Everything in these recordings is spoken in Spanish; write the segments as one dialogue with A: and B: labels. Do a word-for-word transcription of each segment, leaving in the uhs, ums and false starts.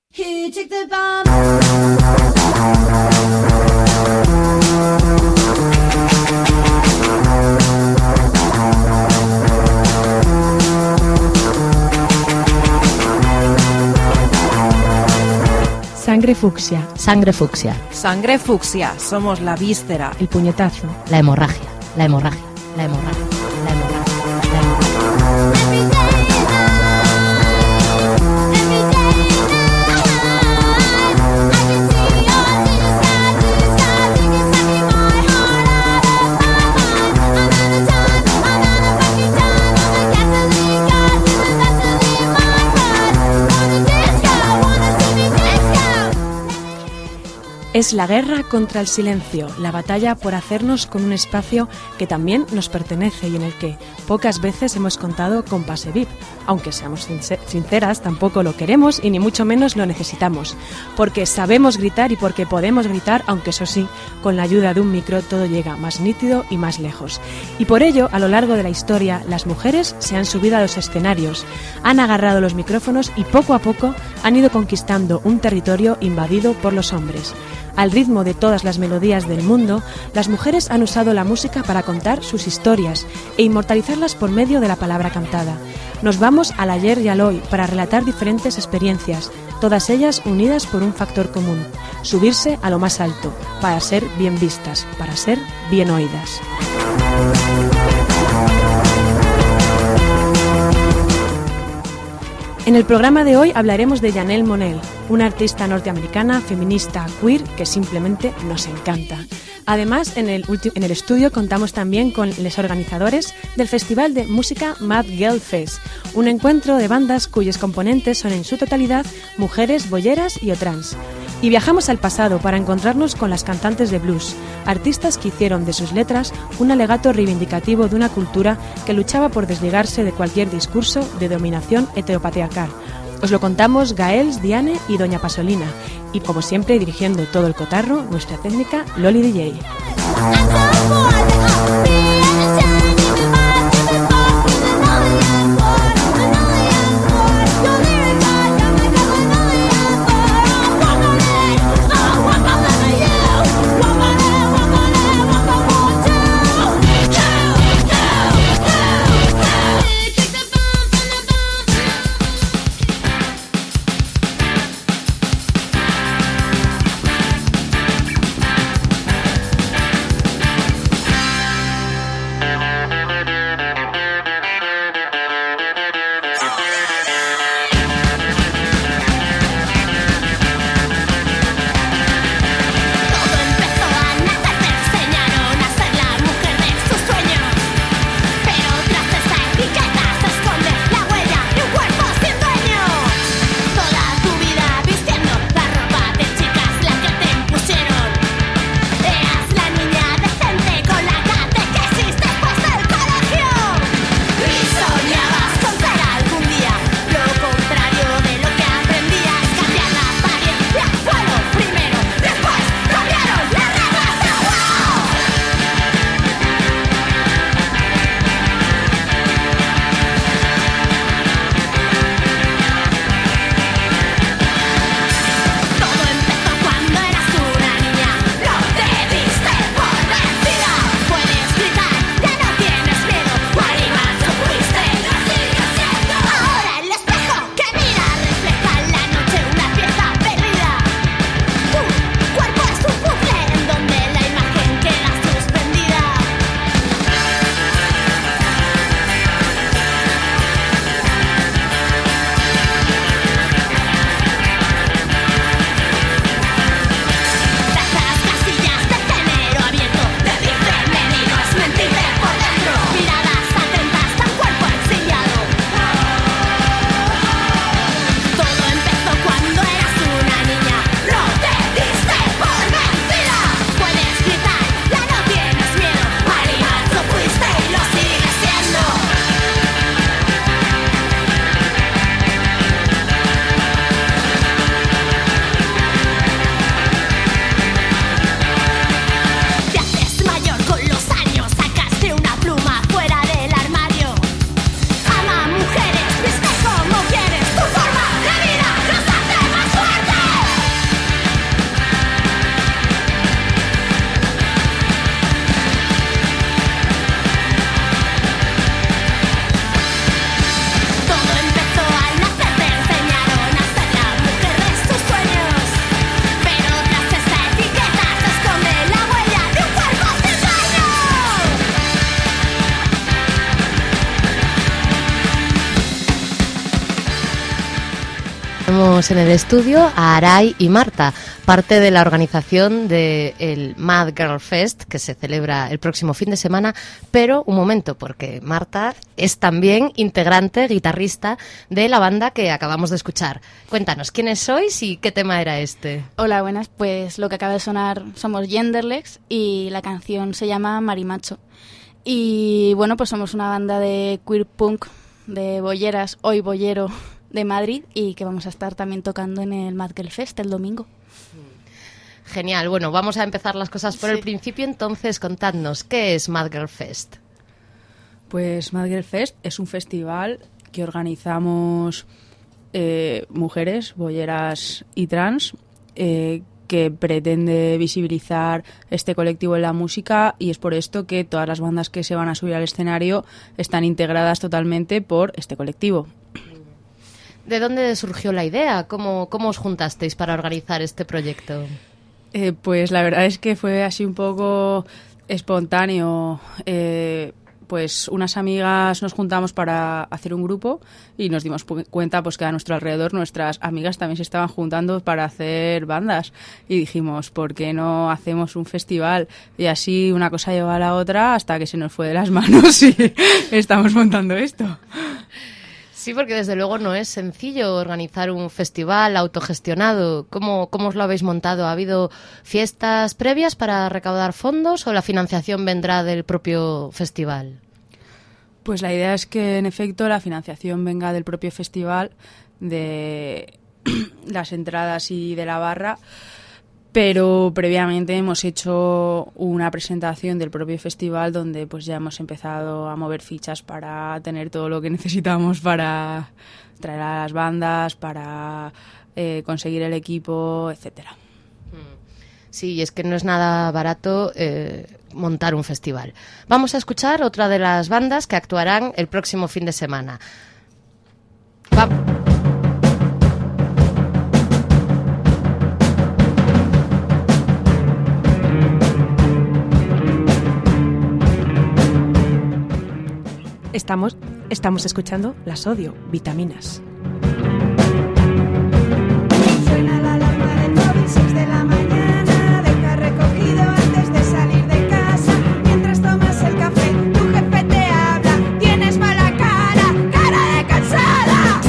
A: Who took the bomb?
B: Sangre fucsia.
C: Sangre fucsia.
D: Sangre fucsia. Somos la víscera.
B: El puñetazo.
C: La hemorragia. La hemorragia. La hemorragia. La hemorragia. La hemorragia.
B: Es la guerra contra el silencio, la batalla por hacernos con un espacio que también nos pertenece y en el que pocas veces hemos contado con pase V I P. Aunque seamos sinceras, tampoco lo queremos y ni mucho menos lo necesitamos. Porque sabemos gritar y porque podemos gritar, aunque eso sí, con la ayuda de un micro todo llega más nítido y más lejos. Y por ello, a lo largo de la historia, las mujeres se han subido a los escenarios, han agarrado los micrófonos y poco a poco han ido conquistando un territorio invadido por los hombres. Al ritmo de todas las melodías del mundo, las mujeres han usado la música para contar sus historias e inmortalizarlas por medio de la palabra cantada. Nos vamos al ayer y al hoy para relatar diferentes experiencias, todas ellas unidas por un factor común: subirse a lo más alto, para ser bien vistas, para ser bien oídas. En el programa de hoy hablaremos de Janelle Monáe, una artista norteamericana feminista queer que simplemente nos encanta. Además, en el, en el estudio contamos también con los organizadores del Festival de Música Mad Girl Fest, un encuentro de bandas cuyos componentes son en su totalidad mujeres bolleras y o trans. Y viajamos al pasado para encontrarnos con las cantantes de blues, artistas que hicieron de sus letras un alegato reivindicativo de una cultura que luchaba por desligarse de cualquier discurso de dominación heteropatriarcal. Os lo contamos Gaels, Diane y Doña Pasolina. Y como siempre, dirigiendo todo el cotarro, nuestra técnica Loli D J.
C: tenemos en el estudio a Aray y Marta, parte de la organización del Mad Girl Fest, que se celebra el próximo fin de semana, pero un momento, porque Marta es también integrante, guitarrista de la banda que acabamos de escuchar. Cuéntanos, ¿quiénes sois y qué tema era este?
A: Hola, buenas, pues lo que acaba de sonar somos Genderlex y la canción se llama Marimacho. Y bueno, pues somos una banda de queer punk, de bolleras, hoy bollero, de Madrid, y que vamos a estar también tocando en el Mad Girl Fest el domingo.
C: Genial, bueno, vamos a empezar las cosas por
A: Sí.
C: el principio, entonces contadnos, ¿qué es Mad Girl Fest?
E: Pues Mad Girl Fest es un festival que organizamos eh, mujeres, bolleras y trans, eh, que pretende visibilizar este colectivo en la música, y es por esto que todas las bandas que se van a subir al escenario están integradas totalmente por este colectivo.
C: ¿De dónde surgió la idea? ¿Cómo, cómo os juntasteis para organizar este proyecto?
E: Eh, pues la verdad es que fue así un poco espontáneo. Eh, pues unas amigas nos juntamos para hacer un grupo y nos dimos pu- cuenta pues que a nuestro alrededor nuestras amigas también se estaban juntando para hacer bandas, y dijimos, ¿por qué no hacemos un festival? Y así una cosa llevó a la otra hasta que se nos fue de las manos y estamos montando esto.
C: Sí, porque desde luego no es sencillo organizar un festival autogestionado. ¿Cómo, cómo os lo habéis montado? ¿Ha habido fiestas previas para recaudar fondos o la financiación vendrá del propio festival?
E: Pues la idea es que, en efecto, la financiación venga del propio festival, de las entradas y de la barra, pero previamente hemos hecho una presentación del propio festival donde pues ya hemos empezado a mover fichas para tener todo lo que necesitamos para traer a las bandas, para eh, conseguir el equipo, etcétera.
C: Sí, y es que no es nada barato eh, montar un festival. Vamos a escuchar otra de las bandas que actuarán el próximo fin de semana. Va-
B: Estamos, estamos escuchando Las Odio, Vitaminas.
F: Suena la alarma del móvil, seis de la mañana. Deja recogido antes de salir de casa. Mientras tomas el café, tu jefe te habla. Tienes mala cara, cara de cansada.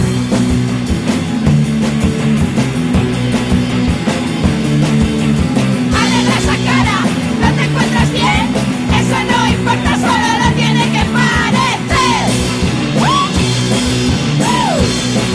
F: Alegra esa cara, no te encuentras bien. Eso no importa, solo lo tiene que parecer. ¡Uh! ¡Uh!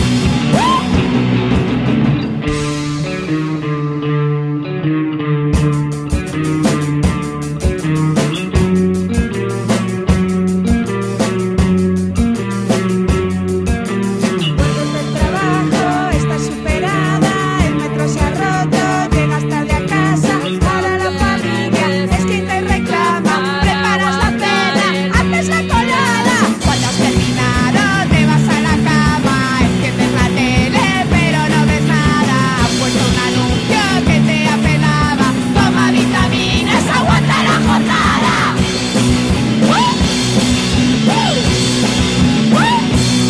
F: Vuelves del trabajo, estás superada, el metro se ha roto, llegas tarde a casa, ahora la familia es quien te reclama, preparas la cena, haces la colada, cuando has terminado te vas a la cama, enciendes la tele pero no ves nada, han puesto un anuncio que te apelaba, toma vitaminas, aguanta la jornada. ¡Uh! ¡Uh! ¡Uh!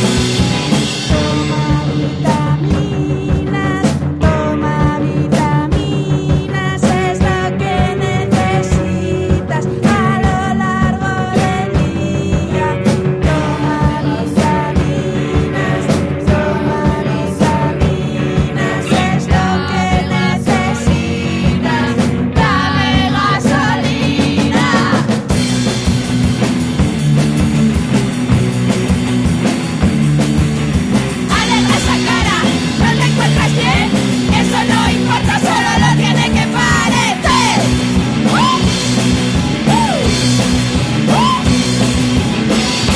F: Toma vitaminas, toma vitaminas, es lo que necesitas a lo largo del día. Toma vitaminas, toma vitaminas, es lo que necesitas. Dame gasolina. Alegra esa cara, no te encuentras bien. Eso no importa, solo lo tiene que parecer. ¡Uh! ¡Uh! ¡Uh!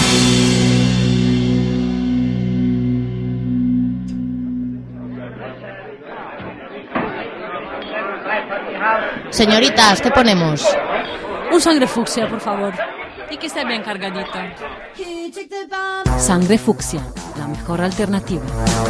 C: Señoritas, ¿qué ponemos?
G: Un sangre fucsia, por favor. Y que esté bien cargadita.
B: Sangre fucsia, la mejor alternativa.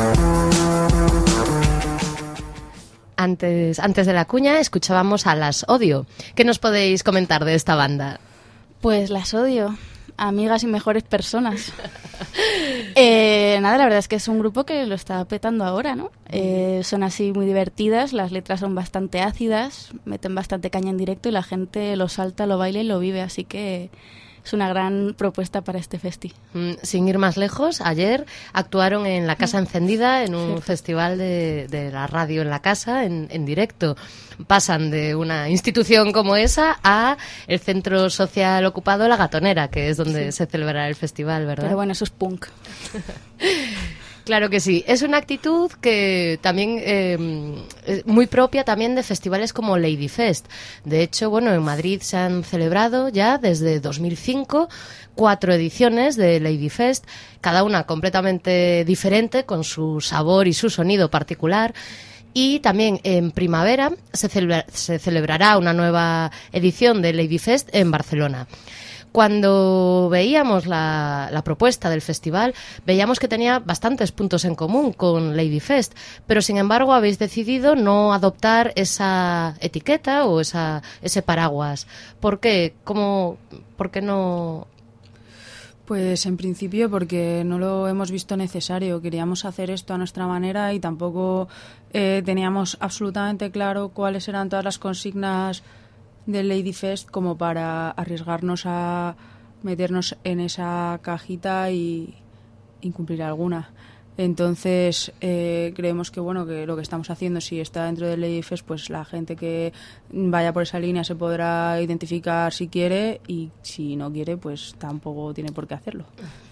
C: Antes, antes de la cuña escuchábamos a Las Odio. ¿Qué nos podéis comentar de esta banda?
A: Pues las odio. amigas y mejores personas. eh, nada, la verdad es que es un grupo que lo está petando ahora, ¿no? Eh, son así muy divertidas, las letras son bastante ácidas, meten bastante caña en directo y la gente lo salta, lo baila y lo vive, así que es una gran propuesta para este festi.
C: Mm, sin ir más lejos, ayer actuaron en La Casa Encendida, en un sí. festival de, de la radio en la casa, en, en directo. Pasan de una institución como esa a el centro social ocupado La Gatonera, que es donde sí. se celebrará el festival, ¿verdad?
A: Pero bueno, eso es punk.
C: Claro que sí. Es una actitud que también eh, es muy propia también de festivales como Ladyfest. De hecho, bueno, en Madrid se han celebrado ya desde dos mil cinco cuatro ediciones de Ladyfest, cada una completamente diferente, con su sabor y su sonido particular. Y también en primavera se, celebra, se celebrará una nueva edición de Ladyfest en Barcelona. Cuando veíamos la, la propuesta del festival, veíamos que tenía bastantes puntos en común con Ladyfest, pero sin embargo habéis decidido no adoptar esa etiqueta o esa, ese paraguas. ¿Por qué? ¿Cómo, ¿Por qué no...?
E: Pues en principio porque no lo hemos visto necesario. Queríamos hacer esto a nuestra manera y tampoco eh, teníamos absolutamente claro cuáles eran todas las consignas del Ladyfest como para arriesgarnos a meternos en esa cajita y incumplir alguna. Entonces eh, creemos que bueno que lo que estamos haciendo, si está dentro del Ladyfest, pues la gente que vaya por esa línea se podrá identificar si quiere, y si no quiere pues tampoco tiene por qué hacerlo.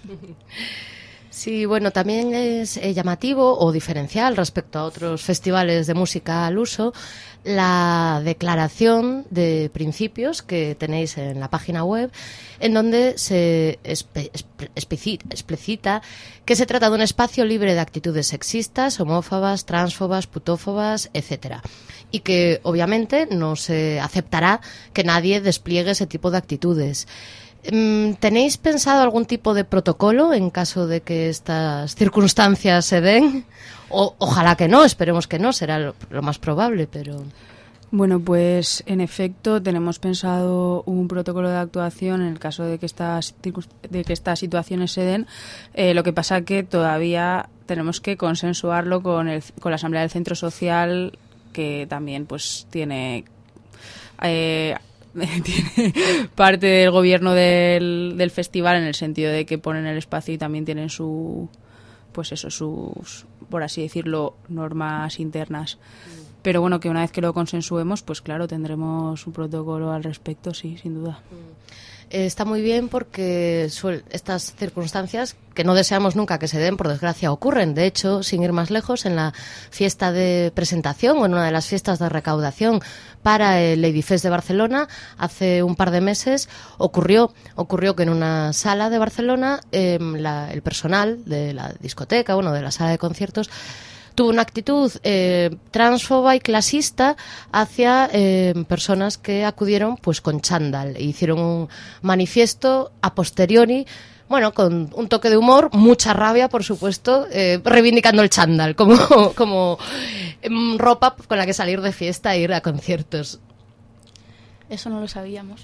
C: Sí, bueno, también es eh, llamativo o diferencial respecto a otros festivales de música al uso la declaración de principios que tenéis en la página web, en donde se espe- espe- explicita que se trata de un espacio libre de actitudes sexistas, homófobas, transfobas, putófobas, etcétera, y que obviamente no se aceptará que nadie despliegue ese tipo de actitudes. ¿Tenéis pensado algún tipo de protocolo en caso de que estas circunstancias se den? O, ojalá que no, esperemos que no, será lo, lo más probable, pero...
E: Bueno, pues en efecto tenemos pensado un protocolo de actuación en el caso de que estas, de que estas situaciones se den. Eh, lo que pasa que todavía tenemos que consensuarlo con, el, con la Asamblea del Centro Social, que también pues tiene... Eh, tiene parte del gobierno del, del festival, en el sentido de que ponen el espacio y también tienen su pues eso sus, por así decirlo, normas internas. Pero bueno, que una vez que lo consensuemos, pues claro, tendremos un protocolo al respecto, sí, sin duda.
C: Está muy bien porque suel- estas circunstancias, que no deseamos nunca que se den, por desgracia ocurren. De hecho, sin ir más lejos, en la fiesta de presentación o en una de las fiestas de recaudación para el Ladyfest de Barcelona, hace un par de meses, ocurrió ocurrió que en una sala de Barcelona eh, la, el personal de la discoteca, bueno, de la sala de conciertos, tuvo una actitud eh, transfoba y clasista hacia eh, personas que acudieron pues con chándal e hicieron un manifiesto a posteriori, bueno, con un toque de humor, mucha rabia, por supuesto, eh, reivindicando el chándal como, como eh, ropa con la que salir de fiesta e ir a conciertos.
A: Eso no lo sabíamos.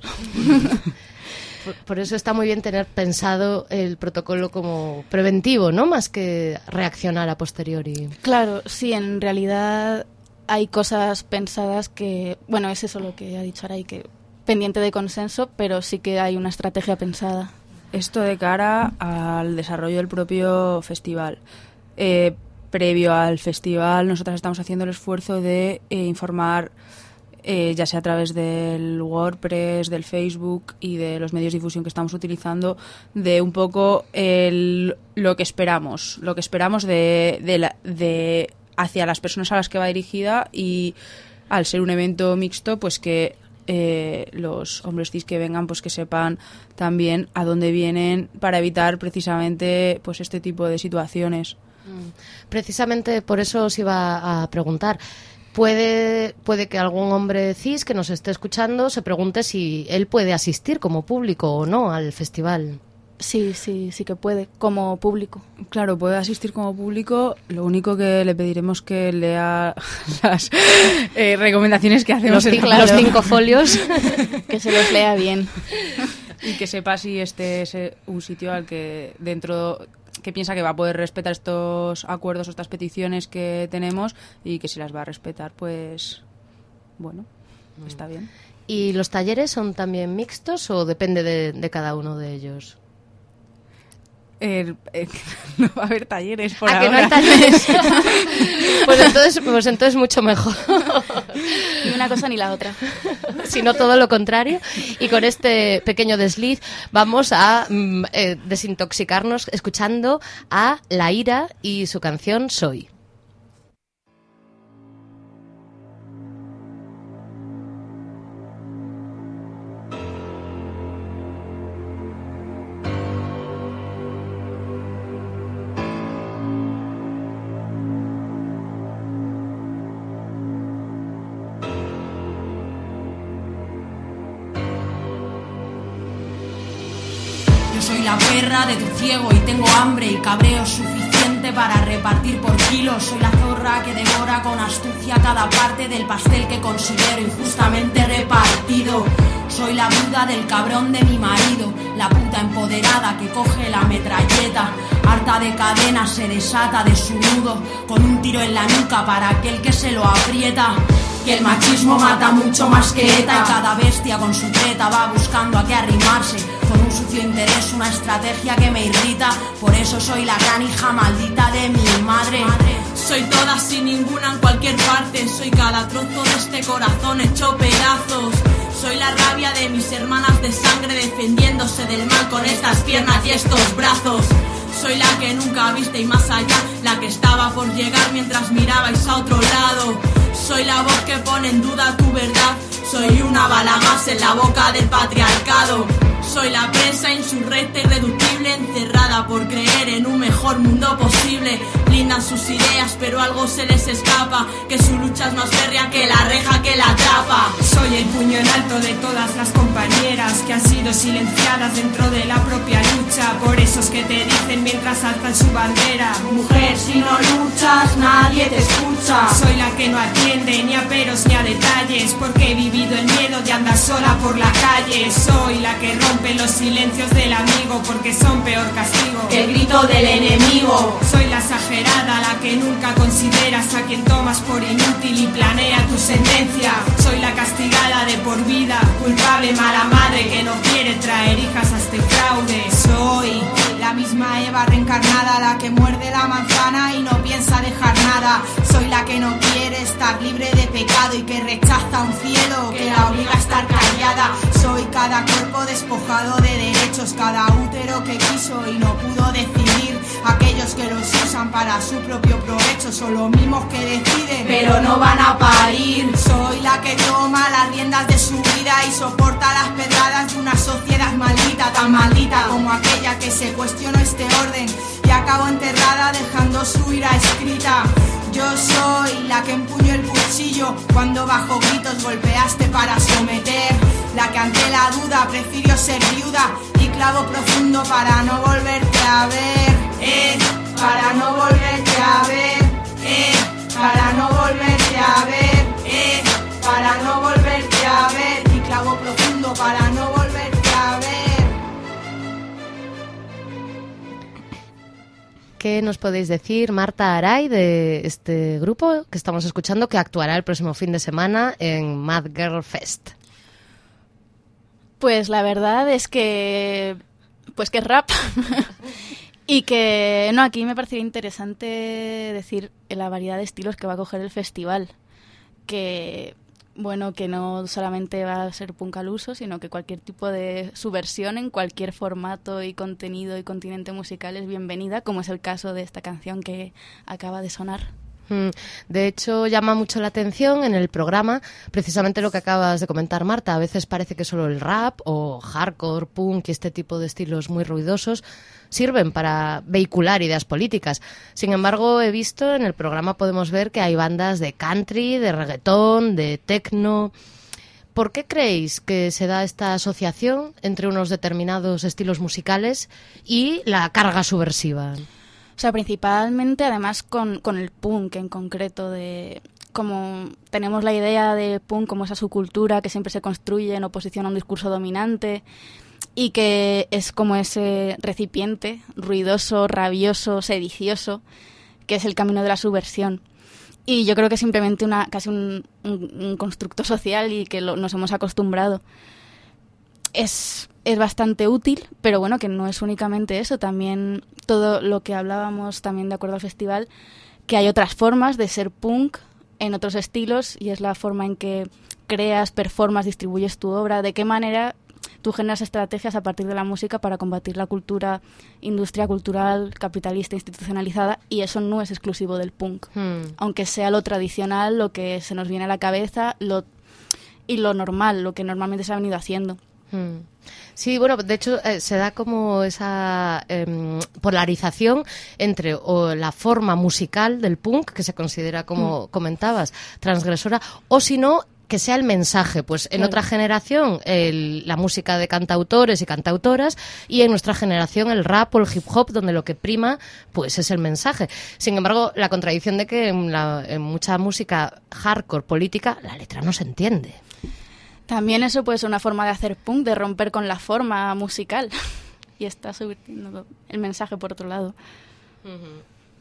C: Por, por eso está muy bien tener pensado el protocolo como preventivo, ¿no? Más que reaccionar a posteriori.
A: Claro, sí, en realidad hay cosas pensadas que... Bueno, es eso lo que ha dicho Aray, que pendiente de consenso, pero sí que hay una estrategia pensada.
E: Esto de cara al desarrollo del propio festival. Eh, previo al festival, nosotras estamos haciendo el esfuerzo de eh, informar... Eh, ya sea a través del WordPress, del Facebook y de los medios de difusión que estamos utilizando, de un poco el, lo que esperamos, lo que esperamos de, de, la, de hacia las personas a las que va dirigida, y al ser un evento mixto, pues que eh, los hombres cis que vengan, pues que sepan también a dónde vienen, para evitar precisamente pues este tipo de situaciones.
C: Precisamente por eso os iba a preguntar. Puede, puede que algún hombre cis que nos esté escuchando se pregunte si él puede asistir como público o no al festival.
A: Sí, sí, sí que puede, como público.
E: Claro, puede asistir como público. Lo único que le pediremos que lea las eh, recomendaciones que hacemos.
C: Los,
E: en
C: cinco, los cinco folios.
A: Que se los lea bien.
E: y que sepa si este es eh, un sitio al que dentro que piensa que va a poder respetar estos acuerdos o estas peticiones que tenemos y que si las va a respetar, pues bueno, está bien.
C: ¿Y los talleres son también mixtos o depende de, de cada uno de ellos?
E: Eh, eh, no va a haber talleres por
C: ¿A
E: ahora.
C: que no hay talleres? pues, entonces, pues entonces mucho mejor.
A: Ni una cosa ni la otra.
C: Sino todo lo contrario. Y con este pequeño desliz vamos a mm, eh, desintoxicarnos escuchando a La Ira y su canción Soy.
H: Soy la perra de tu ciego y tengo hambre y cabreo suficiente para repartir por kilos. Soy la zorra que devora con astucia cada parte del pastel que considero injustamente repartido. Soy la viuda del cabrón de mi marido, la puta empoderada que coge la metralleta. Harta de cadenas se desata de su nudo con un tiro en la nuca para aquel que se lo aprieta. Que el machismo mata mucho más que ETA y cada bestia con su treta va buscando a qué arrimarse. Con un sucio interés, una estrategia que me irrita. Por eso soy la gran hija maldita de mi madre. Soy todas sin ninguna en cualquier parte. Soy cada trozo de este corazón hecho pedazos. Soy la rabia de mis hermanas de sangre defendiéndose del mal con estas piernas y estos brazos. Soy la que nunca viste y más allá, la que estaba por llegar mientras mirabais a otro lado. Soy la voz que pone en duda tu verdad. Soy una bala más en la boca del patriarcado. Soy la presa insurrecta irreductible, encerrada por creer en un mejor mundo posible. Blindan sus ideas pero algo se les escapa, que su lucha es más férrea que la reja que la atrapa.
F: Soy el puño en alto de todas las compañeras que han sido silenciadas dentro de la propia lucha. Por esos que te dicen mientras alzan su bandera:
H: mujer, si no luchas nadie te escucha.
F: Soy la que no atiende ni a peros ni a detalles, porque he vivido el miedo de andar sola por la calle. Soy la que rompe los silencios del amigo, porque son peor castigo
H: que el grito del enemigo.
F: Soy la exagerada, la que nunca consideras a quien tomas por inútil y planea tu sentencia. Soy la castigada de por vida, culpable, mala madre que no quiere traer hijas a este fraude. Soy la misma Eva reencarnada, la que muerde la manzana y no piensa dejar nada. Soy la que no quiere estar libre de pecado y que rechaza un cielo que la obliga a estar callada. Soy cada cuerpo despojado de derechos, cada útero que quiso y no pudo decidir. Aquellos que los usan para su propio provecho son los mismos que deciden,
H: pero no van a parir.
F: Soy la que toma las riendas de su vida y soporta las pedradas de una sociedad maldita, tan maldita como aquella que se cuestionó este orden y acabó enterrada dejando su ira escrita. Yo soy la que empuñó el cuchillo cuando bajo gritos golpeaste para someter, la que ante la duda prefirió ser viuda y clavo profundo para no volverte a ver, eh, para no volverte a ver, eh, para no volverte a ver, eh, para no volverte a ver y clavo profundo para no volverte a ver.
C: ¿Qué nos podéis decir, Marta Aray, de este grupo que estamos escuchando, que actuará el próximo fin de semana en Mad Girl Fest?
A: Pues la verdad es que pues que es rap y que no, aquí me parecía interesante decir la variedad de estilos que va a coger el festival, que bueno, que no solamente va a ser punk al uso, sino que cualquier tipo de subversión en cualquier formato y contenido y continente musical es bienvenida, como es el caso de esta canción que acaba de sonar.
C: De hecho, llama mucho la atención en el programa precisamente lo que acabas de comentar, Marta. A veces parece que solo el rap o hardcore, punk y este tipo de estilos muy ruidosos sirven para vehicular ideas políticas. Sin embargo, he visto en el programa, podemos ver que hay bandas de country, de reggaetón, de techno. ¿Por qué creéis que se da esta asociación entre unos determinados estilos musicales y la carga subversiva?
A: O sea, principalmente, además, con, con el punk en concreto, de como tenemos la idea de punk como esa subcultura que siempre se construye en oposición a un discurso dominante, y que es como ese recipiente ruidoso, rabioso, sedicioso, que es el camino de la subversión. Y yo creo que es simplemente una, casi un, un, un constructo social y que lo, nos hemos acostumbrado. Es, es bastante útil, pero bueno, que no es únicamente eso, también todo lo que hablábamos también de acuerdo al festival, que hay otras formas de ser punk en otros estilos y es la forma en que creas, performas, distribuyes tu obra, de qué manera tú generas estrategias a partir de la música para combatir la cultura, industria cultural, capitalista, institucionalizada, y eso no es exclusivo del punk. Hmm. Aunque sea lo tradicional, lo que se nos viene a la cabeza lo, y lo normal, lo que normalmente se ha venido haciendo.
C: Hmm. Sí, bueno, de hecho eh, se da como esa eh, polarización entre o la forma musical del punk, que se considera, como hmm. comentabas, transgresora, o si no, que sea el mensaje. Pues en claro. otra generación el, la música de cantautores y cantautoras, y en nuestra generación el rap o el hip hop, donde lo que prima pues es el mensaje. Sin embargo, la contradicción de que en, la, en mucha música hardcore política la letra no se entiende.
A: También eso puede ser una forma de hacer punk, de romper con la forma musical y está subvirtiendo el mensaje por otro lado.
I: Uh-huh.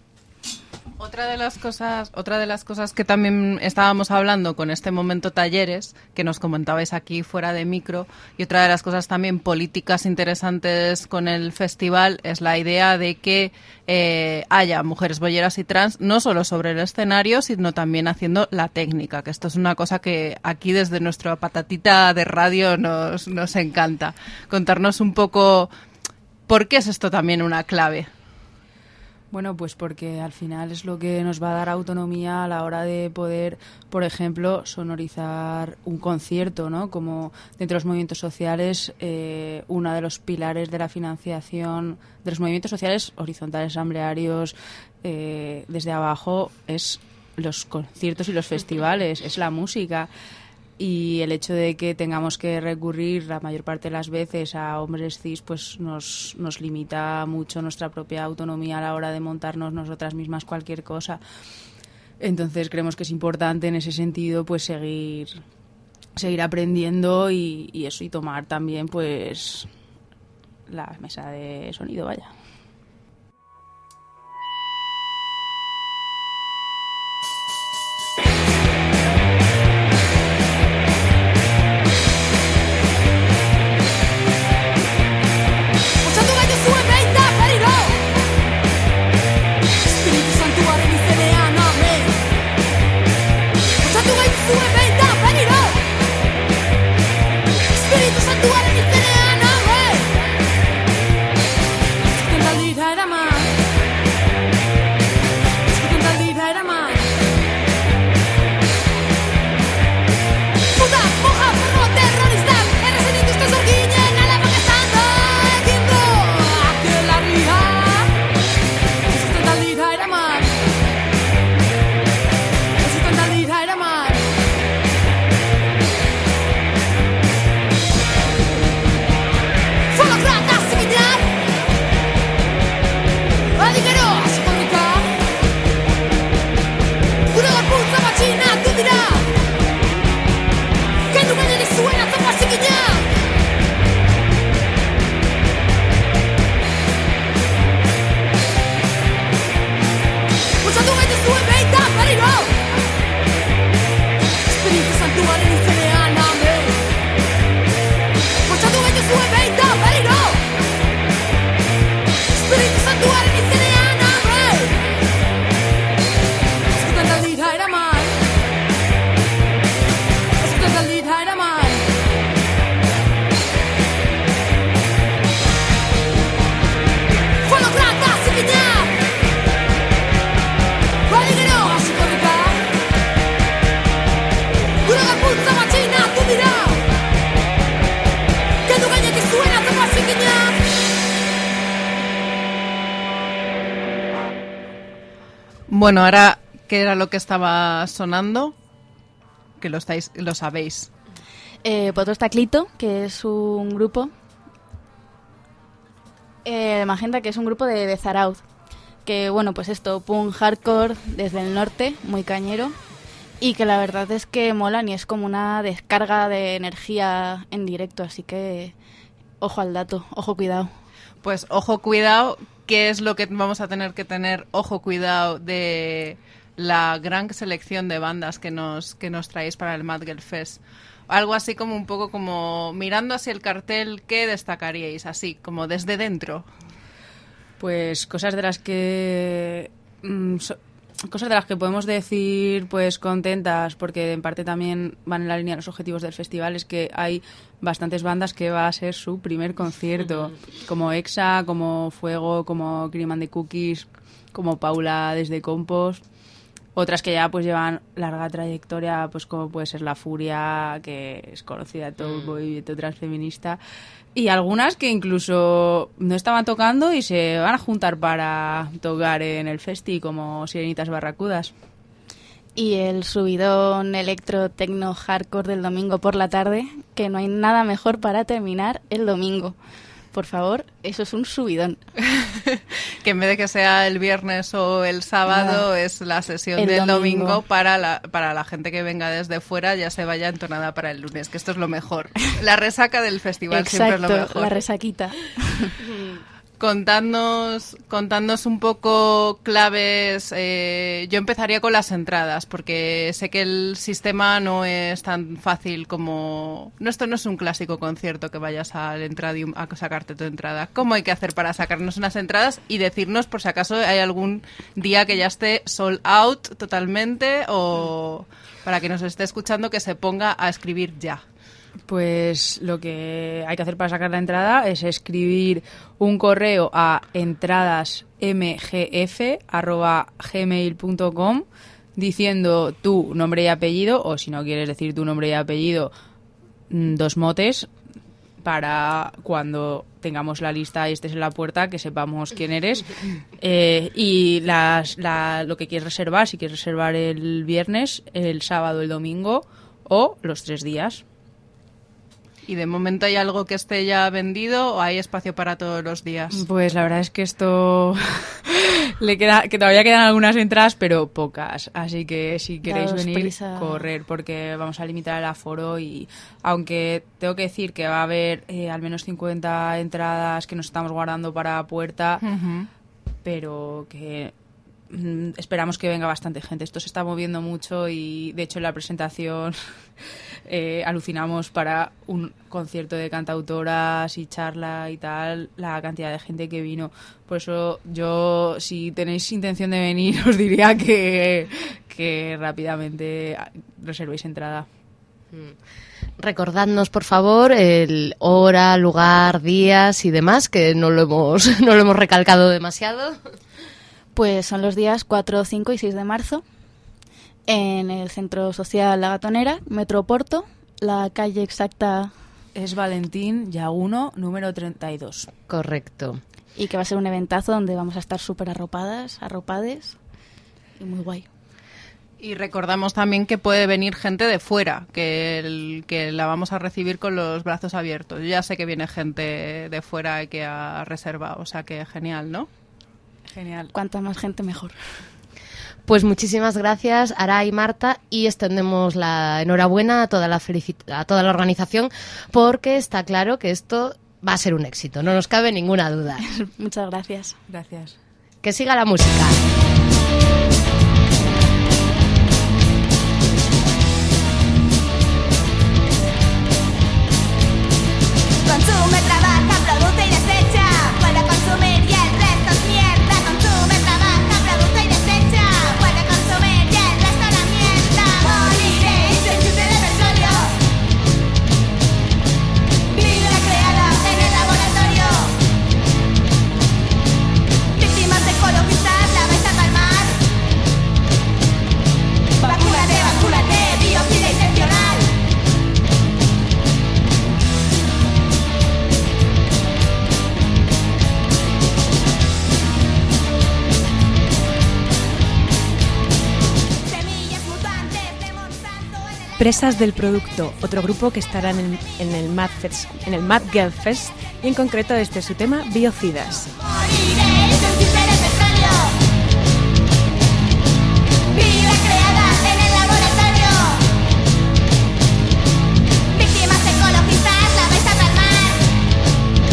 I: Otra de las cosas, otra de las cosas que también estábamos hablando con este momento talleres, que nos comentabais aquí fuera de micro, y otra de las cosas también políticas interesantes con el festival es la idea de que eh, haya mujeres bolleras y trans, no solo sobre el escenario, sino también haciendo la técnica, que esto es una cosa que aquí desde nuestra patatita de radio nos, nos encanta. Contarnos un poco por qué es esto también una clave.
E: Bueno, pues porque al final es lo que nos va a dar autonomía a la hora de poder, por ejemplo, sonorizar un concierto, ¿no? Como dentro de los movimientos sociales, eh, uno de los pilares de la financiación de los movimientos sociales horizontales, asamblearios, eh, desde abajo, es los conciertos y los festivales, es la música. Y el hecho de que tengamos que recurrir la mayor parte de las veces a hombres cis, pues nos, nos limita mucho nuestra propia autonomía a la hora de montarnos nosotras mismas cualquier cosa. Entonces creemos que es importante en ese sentido pues seguir seguir aprendiendo y, y eso, y tomar también pues la mesa de sonido, vaya.
I: Bueno, ahora, ¿qué era lo que estaba sonando? Que lo estáis, lo sabéis.
A: Eh, pues otro está Clito, que es un grupo eh, de Magenta, que es un grupo de, de Zarauz. Que, bueno, pues esto, punk hardcore desde el norte, muy cañero. Y que la verdad es que molan y es como una descarga de energía en directo, así que ojo al dato, ojo cuidado.
I: Pues ojo cuidado, ¿qué es lo que vamos a tener que tener ojo cuidado de la gran selección de bandas que nos que nos traéis para el Mad Girl Fest? Algo así como un poco como mirando hacia el cartel, ¿qué destacaríais? Así, como desde dentro.
E: Pues cosas de las que... Mm, so, cosas de las que podemos decir pues contentas, porque en parte también van en la línea de los objetivos del festival, es que hay bastantes bandas que va a ser su primer concierto, como Exa, como Fuego, como Cream and the Cookies, como Paula desde Compost. Otras que ya pues llevan larga trayectoria, pues como puede ser La Furia, que es conocida todo el movimiento transfeminista, y algunas que incluso no estaban tocando y se van a juntar para tocar en el festi, como Sirenitas Barracudas.
A: Y el subidón electro tecno hardcore del domingo por la tarde, que no hay nada mejor para terminar el domingo. Por favor, eso es un subidón.
I: Que en vez de que sea el viernes o el sábado, no, es la sesión el del domingo, domingo para la, para la gente que venga desde fuera, ya se vaya entonada para el lunes, que esto es lo mejor. La resaca del festival.
A: Exacto,
I: siempre es lo mejor.
A: La resaquita.
I: Contadnos, contadnos un poco claves. Eh, yo empezaría con las entradas, porque sé que el sistema no es tan fácil como... No, esto no es un clásico concierto que vayas al Entradium a sacarte tu entrada. ¿Cómo hay que hacer para sacarnos unas entradas? Y decirnos, por si acaso, hay algún día que ya esté sold out totalmente, o para que nos esté escuchando que se ponga a escribir ya.
E: Pues lo que hay que hacer para sacar la entrada es escribir un correo a entradasmgf arroba gmail punto com diciendo tu nombre y apellido, o si no quieres decir tu nombre y apellido, dos motes, para cuando tengamos la lista y estés en la puerta que sepamos quién eres, eh, y las, la, lo que quieres reservar, si quieres reservar el viernes, el sábado, el domingo o los tres días.
I: ¿Y de momento hay algo que esté ya vendido o hay espacio para todos los días?
E: Pues la verdad es que esto le queda, que todavía quedan algunas entradas, pero pocas. Así que si queréis
A: Daos
E: venir,
A: prisa.
E: correr, porque vamos a limitar el aforo. Y aunque tengo que decir que va a haber eh, al menos cincuenta entradas que nos estamos guardando para puerta, uh-huh. pero que mm, esperamos que venga bastante gente. Esto se está moviendo mucho y de hecho en la presentación eh, alucinamos para un concierto de cantautoras y charla y tal, la cantidad de gente que vino. Por eso yo, si tenéis intención de venir, os diría que, que rápidamente reservéis entrada.
C: Recordadnos, por favor, el hora, lugar, días y demás, que no lo hemos, no lo hemos recalcado demasiado.
A: Pues son los días cuatro, cinco y seis de marzo en el Centro Social La Gatonera, Metro Porto. La calle exacta
E: es Valentín Llaguno, número treinta y dos.
C: Correcto.
A: Y que va a ser un eventazo donde vamos a estar súper arropadas, arropades y muy guay.
I: Y recordamos también que puede venir gente de fuera, que, el, que la vamos a recibir con los brazos abiertos. Yo ya sé que viene gente de fuera y que ha reservado, o sea que genial, ¿no?
E: Genial.
A: Cuanta más gente, mejor.
C: Pues muchísimas gracias, Ara y Marta, y extendemos la enhorabuena a toda la felicit- a toda la organización, porque está claro que esto va a ser un éxito, no nos cabe ninguna duda.
A: Muchas gracias.
E: Gracias.
C: Que siga la música.
F: Consume, trabaja, produce y desecha. Puede consumir y el resto es mierda. Consume, trabaja, produce y desecha. Puede consumir y el resto la mierda. Moriréis en chute de petróleo. Vida creada en el laboratorio. Víctimas ecologistas, la vais a palmar. Vacúnate, vacúnate, biocida intencional.
B: Presas del Producto, otro grupo que estará en el, en el, Mad, Fest, en el Mad Girl Fest, y en concreto este es su tema, Biocidas.
F: Moriréis en chute de petróleo. Vida creada en el laboratorio. Víctimas ecologistas, la vais a palmar.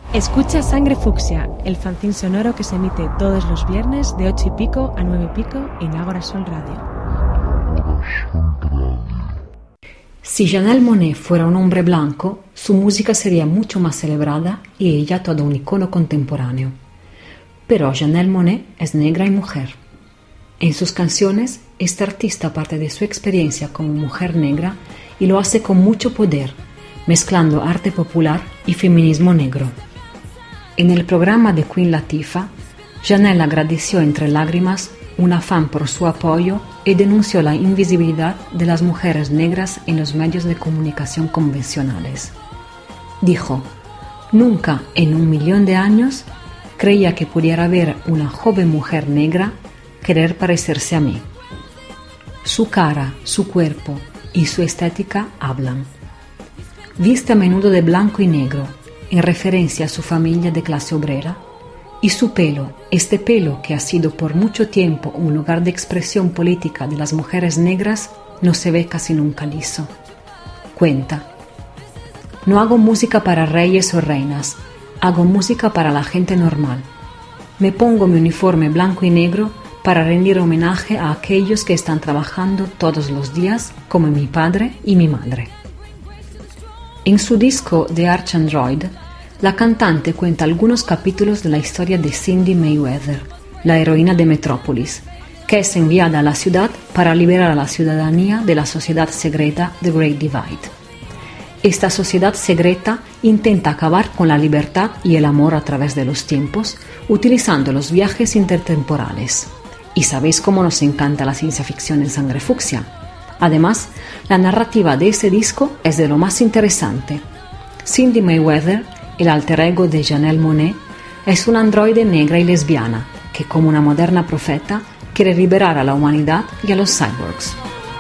B: Escucha Sangre Fucsia, el fanzín sonoro que se emite todos los viernes de ocho y pico a nueve y pico en Ágora Sol Radio.
J: Si Janelle Monáe fuera un hombre blanco, su música sería mucho más celebrada y ella todo un icono contemporáneo. Pero Janelle Monáe es negra y mujer. En sus canciones, esta artista parte de su experiencia como mujer negra y lo hace con mucho poder, mezclando arte popular y feminismo negro. En el programa de Queen Latifah, Janelle agradeció entre lágrimas una fan por su apoyo y denunció la invisibilidad de las mujeres negras en los medios de comunicación convencionales. Dijo, nunca en un millón de años creía que pudiera ver una joven mujer negra querer parecerse a mí. Su cara, su cuerpo y su estética hablan. Viste a menudo de blanco y negro, en referencia a su familia de clase obrera, y su pelo, este pelo que ha sido por mucho tiempo un lugar de expresión política de las mujeres negras, no se ve casi nunca liso. Cuenta, no hago música para reyes o reinas, hago música para la gente normal. Me pongo mi uniforme blanco y negro para rendir homenaje a aquellos que están trabajando todos los días, como mi padre y mi madre. En su disco The Arch Android, la cantante cuenta algunos capítulos de la historia de Cindy Mayweather, la heroína de Metrópolis, que es enviada a la ciudad para liberar a la ciudadanía de la sociedad secreta The Great Divide. Esta sociedad secreta intenta acabar con la libertad y el amor a través de los tiempos, utilizando los viajes intertemporales. Y sabéis cómo nos encanta la ciencia ficción en Sangre Fucsia. Además, la narrativa de ese disco es de lo más interesante. Cindy Mayweather, el alter ego de Janelle Monáe, es una androide negra y lesbiana que, como una moderna profeta, quiere liberar a la humanidad y a los cyborgs.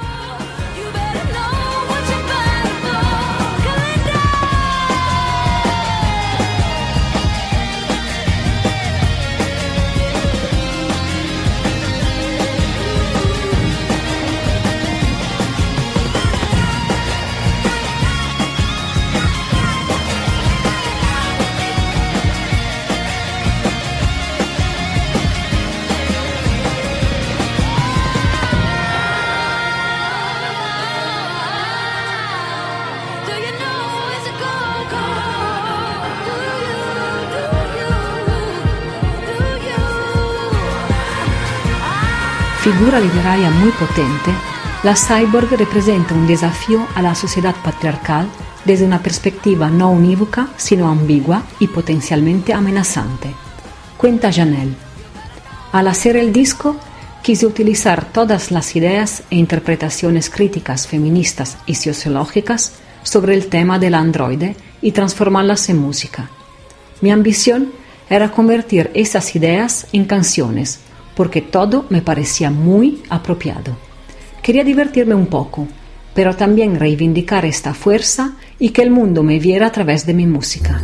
J: Figura literaria muy potente, la cyborg representa un desafío a la sociedad patriarcal desde una perspectiva no unívoca, sino ambigua y potencialmente amenazante. Cuenta Janelle. Al hacer el disco, quise utilizar todas las ideas e interpretaciones críticas, feministas y sociológicas sobre el tema del androide y transformarlas en música. Mi ambición era convertir esas ideas en canciones, porque todo me parecía muy apropiado. Quería divertirme un poco, pero también reivindicar esta fuerza y que el mundo me viera a través de mi música.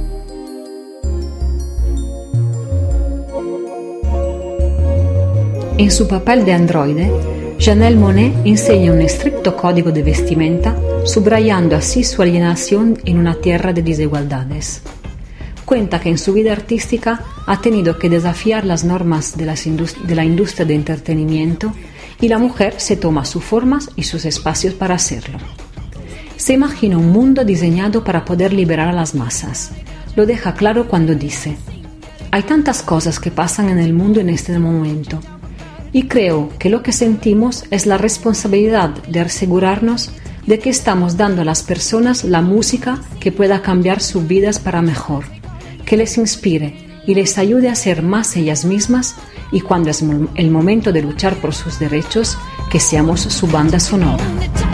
J: En su papel de androide, Janelle Monáe enseña un estricto código de vestimenta, subrayando así su alienación en una tierra de desigualdades. Cuenta que en su vida artística ha tenido que desafiar las normas de, las indust- de la industria de entretenimiento y la mujer se toma sus formas y sus espacios para hacerlo. Se imagina un mundo diseñado para poder liberar a las masas. Lo deja claro cuando dice: hay tantas cosas que pasan en el mundo en este momento y creo que lo que sentimos es la responsabilidad de asegurarnos de que estamos dando a las personas la música que pueda cambiar sus vidas para mejor, que les inspire y les ayude a ser más ellas mismas, y cuando es el momento de luchar por sus derechos, que seamos su banda sonora.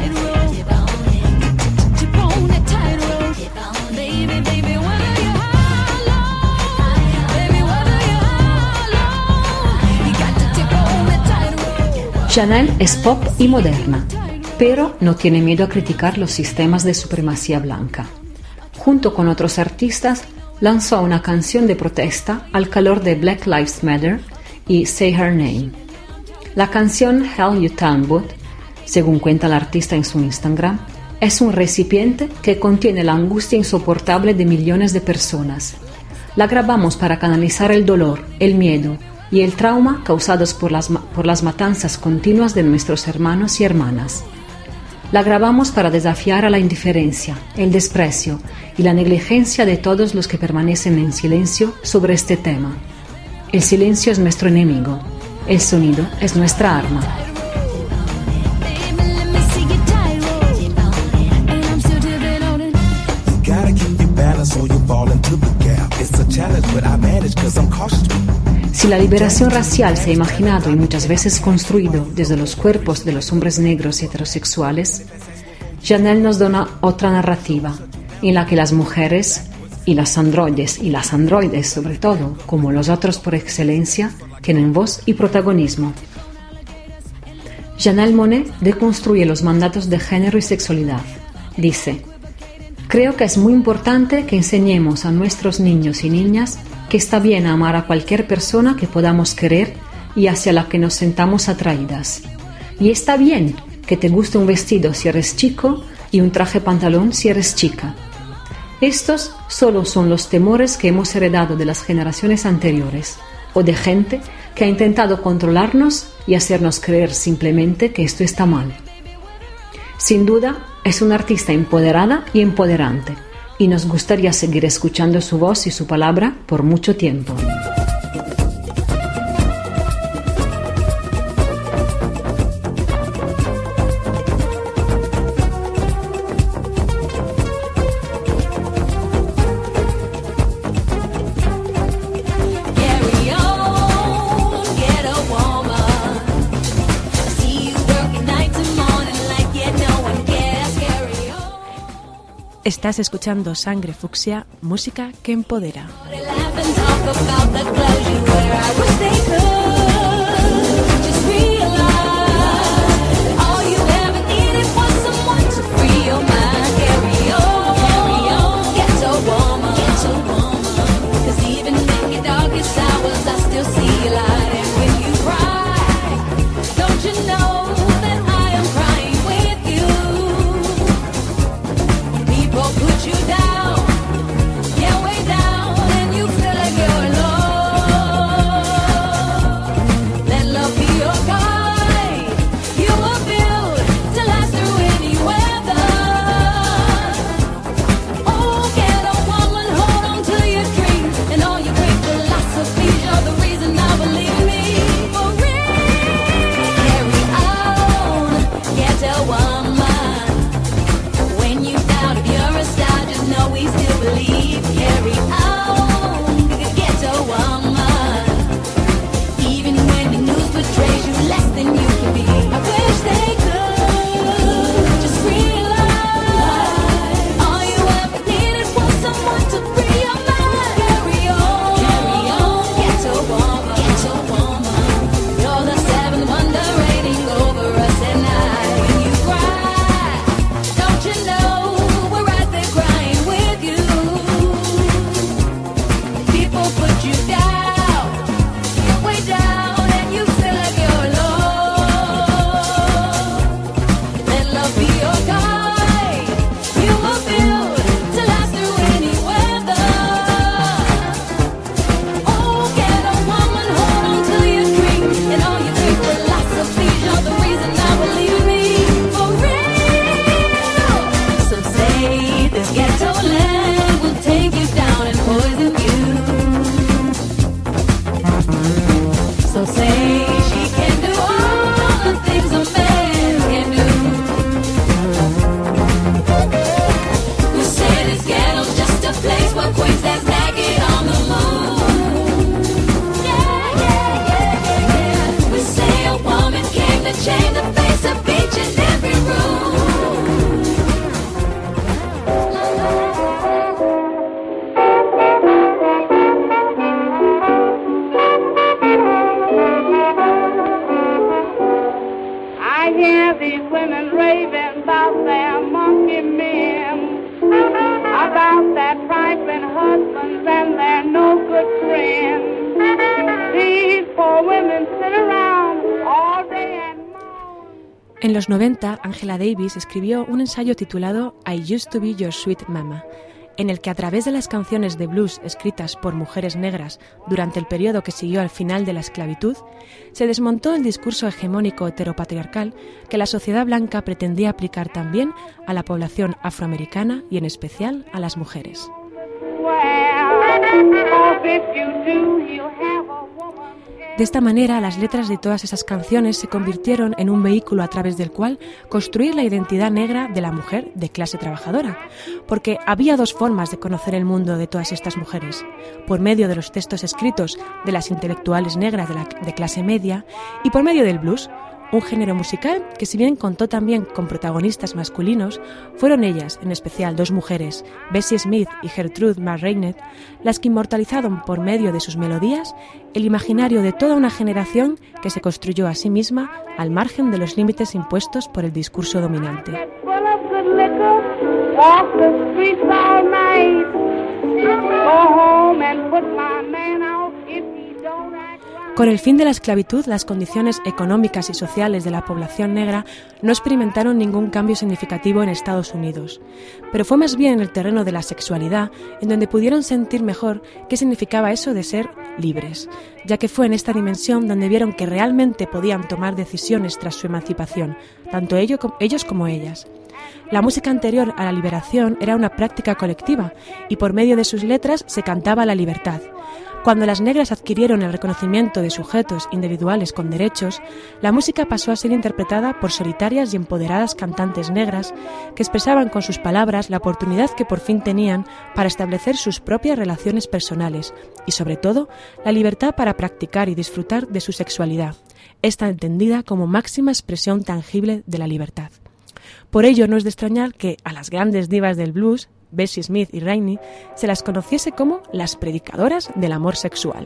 J: Janelle es pop y moderna, pero no tiene miedo a criticar los sistemas de supremacía blanca. Junto con otros artistas, lanzó una canción de protesta al calor de Black Lives Matter y Say Her Name. La canción Hell You Talbot, según cuenta la artista en su Instagram, es un recipiente que contiene la angustia insoportable de millones de personas La grabamos para canalizar el dolor, el miedo y el trauma causados por las, por las matanzas continuas de nuestros hermanos y hermanas. La grabamos para desafiar a la indiferencia, el desprecio y la negligencia de todos los que permanecen en silencio sobre este tema. El silencio es nuestro enemigo, el sonido es nuestra arma. Si la liberación racial se ha imaginado y muchas veces construido desde los cuerpos de los hombres negros y heterosexuales, Janelle nos da otra narrativa en la que las mujeres y las androides, y las androides sobre todo, como los otros por excelencia, tienen voz y protagonismo. Janelle Monáe deconstruye los mandatos de género y sexualidad. Dice: creo que es muy importante que enseñemos a nuestros niños y niñas que está bien amar a cualquier persona que podamos querer y hacia la que nos sentamos atraídas. Y está bien que te guste un vestido si eres chico y un traje pantalón si eres chica. Estos solo son los temores que hemos heredado de las generaciones anteriores o de gente que ha intentado controlarnos y hacernos creer simplemente que esto está mal. Sin duda, es una artista empoderada y empoderante, y nos gustaría seguir escuchando su voz y su palabra por mucho tiempo.
B: Estás escuchando Sangre Fucsia, música que empodera. En los noventa, Angela Davis escribió un ensayo titulado I Used to Be Your Sweet Mama, en el que a través de las canciones de blues escritas por mujeres negras durante el periodo que siguió al final de la esclavitud, se desmontó el discurso hegemónico heteropatriarcal que la sociedad blanca pretendía aplicar también a la población afroamericana y en especial a las mujeres. De esta manera, las letras de todas esas canciones se convirtieron en un vehículo a través del cual construir la identidad negra de la mujer de clase trabajadora, porque había dos formas de conocer el mundo de todas estas mujeres: por medio de los textos escritos de las intelectuales negras de, la, de clase media y por medio del blues, un género musical que, si bien contó también con protagonistas masculinos, fueron ellas, en especial dos mujeres, Bessie Smith y Gertrude McRae, las que inmortalizaron por medio de sus melodías el imaginario de toda una generación que se construyó a sí misma al margen de los límites impuestos por el discurso dominante. Con el fin de la esclavitud, las condiciones económicas y sociales de la población negra no experimentaron ningún cambio significativo en Estados Unidos, pero fue más bien en el terreno de la sexualidad en donde pudieron sentir mejor qué significaba eso de ser libres, ya que fue en esta dimensión donde vieron que realmente podían tomar decisiones tras su emancipación, tanto ellos como ellas. La música anterior a la liberación era una práctica colectiva y por medio de sus letras se cantaba la libertad. Cuando las negras adquirieron el reconocimiento de sujetos individuales con derechos, la música pasó a ser interpretada por solitarias y empoderadas cantantes negras que expresaban con sus palabras la oportunidad que por fin tenían para establecer sus propias relaciones personales y, sobre todo, la libertad para practicar y disfrutar de su sexualidad, esta entendida como máxima expresión tangible de la libertad. Por ello, no es de extrañar que a las grandes divas del blues, Bessie Smith y Rainey, se las conociese como las predicadoras del amor sexual.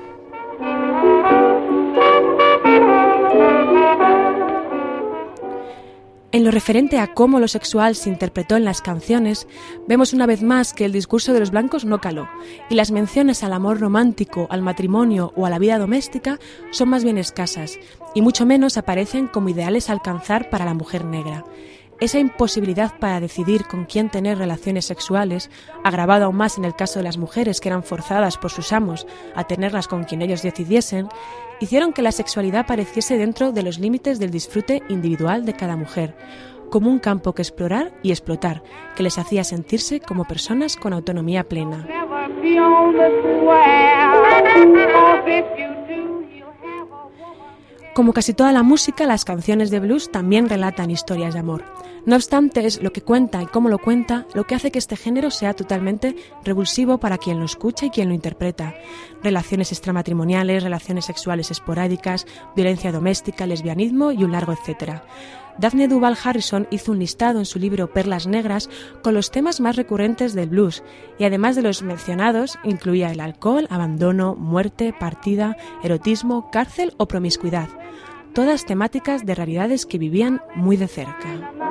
B: En lo referente a cómo lo sexual se interpretó en las canciones, vemos una vez más que el discurso de los blancos no caló, y las menciones al amor romántico, al matrimonio o a la vida doméstica son más bien escasas, y mucho menos aparecen como ideales a alcanzar para la mujer negra. Esa imposibilidad para decidir con quién tener relaciones sexuales, agravada aún más en el caso de las mujeres que eran forzadas por sus amos a tenerlas con quien ellos decidiesen, hicieron que la sexualidad apareciese dentro de los límites del disfrute individual de cada mujer, como un campo que explorar y explotar, que les hacía sentirse como personas con autonomía plena. Como casi toda la música, las canciones de blues también relatan historias de amor. No obstante, es lo que cuenta y cómo lo cuenta lo que hace que este género sea totalmente revulsivo para quien lo escucha y quien lo interpreta. Relaciones extramatrimoniales, relaciones sexuales esporádicas, violencia doméstica, lesbianismo y un largo etcétera. Daphne Duval Harrison hizo un listado en su libro Perlas Negras con los temas más recurrentes del blues y además de los mencionados incluía el alcohol, abandono, muerte, partida, erotismo, cárcel o promiscuidad. Todas temáticas de realidades que vivían muy de cerca.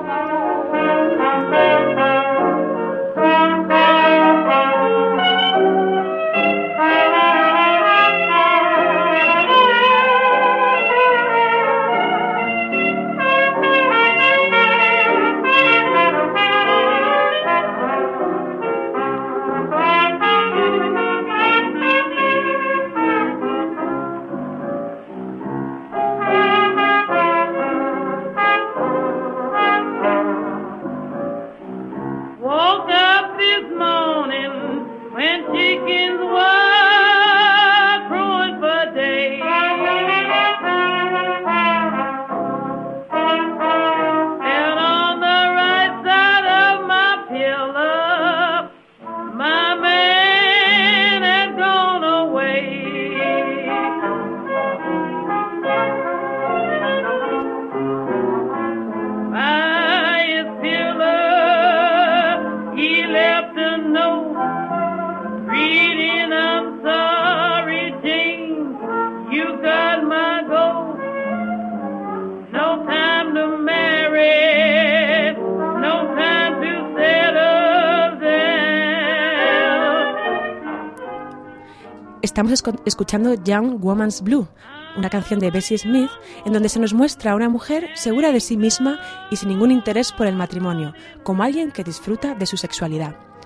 B: Estamos escuchando Young Woman's Blue, una canción de Bessie Smith en donde se nos muestra a una mujer segura de sí misma y sin ningún interés por el matrimonio, como alguien que disfruta de su sexualidad.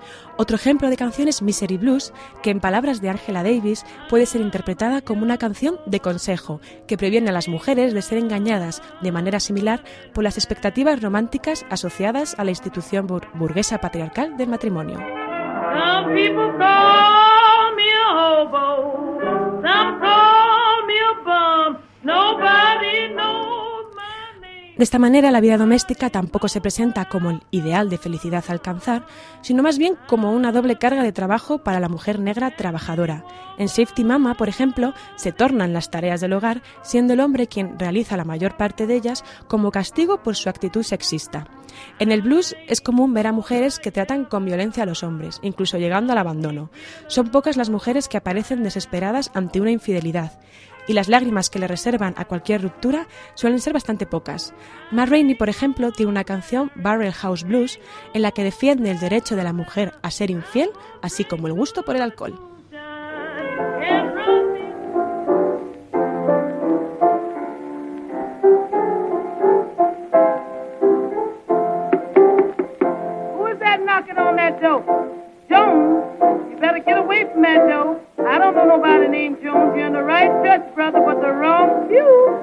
B: Otro ejemplo de canción es Misery Blues, que en palabras de Angela Davis puede ser interpretada como una canción de consejo, que previene a las mujeres de ser engañadas de manera similar por las expectativas románticas asociadas a la institución bur- burguesa patriarcal del matrimonio.
K: Some people call me a hobo, some call me a bum, nobody knows.
B: De esta manera, la vida doméstica tampoco se presenta como el ideal de felicidad a alcanzar, sino más bien como una doble carga de trabajo para la mujer negra trabajadora. En Safety Mama, por ejemplo, se tornan las tareas del hogar, siendo el hombre quien realiza la mayor parte de ellas como castigo por su actitud sexista. En el blues es común ver a mujeres que tratan con violencia a los hombres, incluso llegando al abandono. Son pocas las mujeres que aparecen desesperadas ante una infidelidad, y las lágrimas que le reservan a cualquier ruptura suelen ser bastante pocas. Ma Rainey, por ejemplo, tiene una canción, Barrel House Blues, en la que defiende el derecho de la mujer a ser infiel, así como el gusto por el alcohol.
K: Who is that knocking on that door? Jones, you better get away from that door. I don't know nobody named Jones. You're in the right church, brother, but the wrong pew.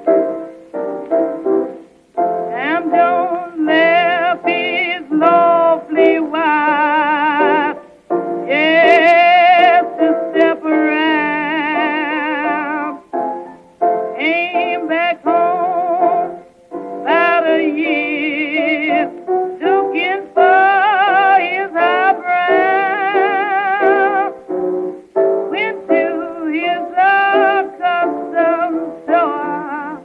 K: Sam Jones left his lovely wife, yes, to step around. Came back home about a year, looking for his eyebrow. Went to his accustomed store,